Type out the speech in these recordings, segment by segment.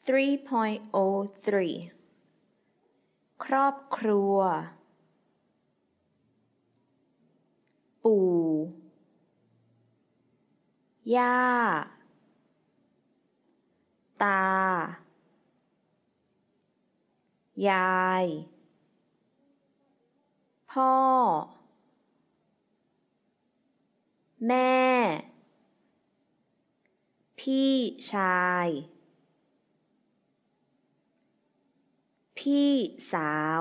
3.03 ครอบครัวปู่ย่าตายายพ่อแม่พี่ชายพี่สาว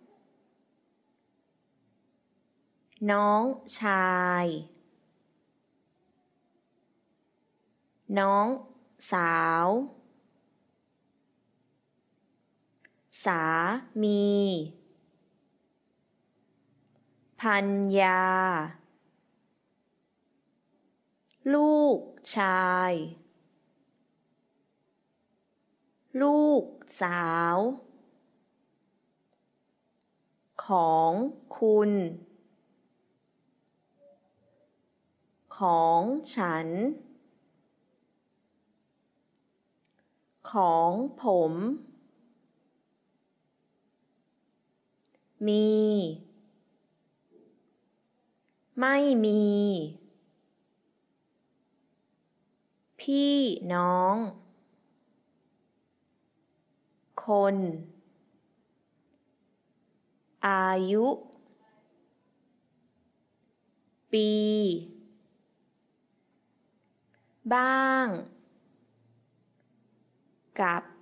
น้องชายน้องสาวสามีภรรยาลูกชายลูกสาวของคุณของฉันของผมมีไม่มีพี่น้องคนอายุปีบ้างกับ